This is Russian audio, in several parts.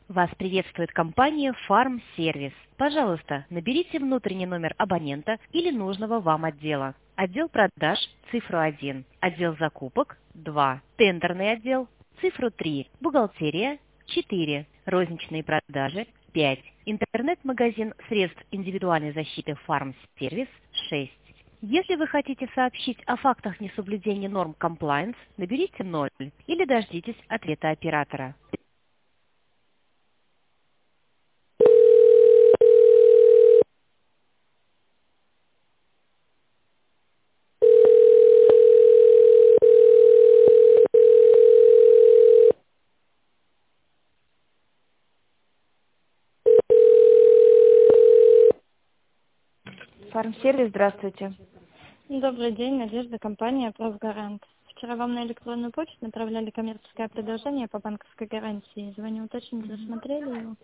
Вас приветствует компания Farm Service. Пожалуйста, наберите внутренний номер абонента или нужного вам отдела. Отдел продаж – цифру 1, отдел закупок – 2, тендерный отдел – цифру 3, бухгалтерия – 4, розничные продажи – 5, интернет-магазин средств индивидуальной защиты Farm Service – 6. Если вы хотите сообщить о фактах несоблюдения норм compliance, наберите 0 или дождитесь ответа оператора. Фармсервис, здравствуйте. Добрый день, Надежда, компания «Профгарант». Вчера вам на электронную почту направляли коммерческое предложение по банковской гарантии. Звоню уточнить, рассмотрели его?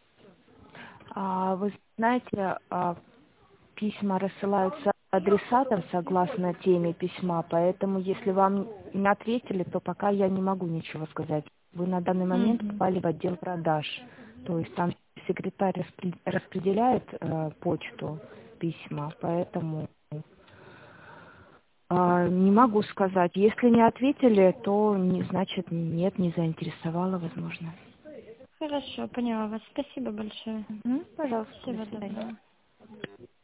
Вы знаете, письма рассылаются адресатам согласно теме письма, поэтому если вам не ответили, то пока я не могу ничего сказать. Вы на данный момент Угу. попали в отдел продаж, то есть там секретарь распределяет почту, письма, поэтому не могу сказать. Если не ответили, то значит нет, не заинтересовало, возможно. Хорошо, поняла вас. Спасибо большое. Пожалуйста, до Всего свидания. доброго.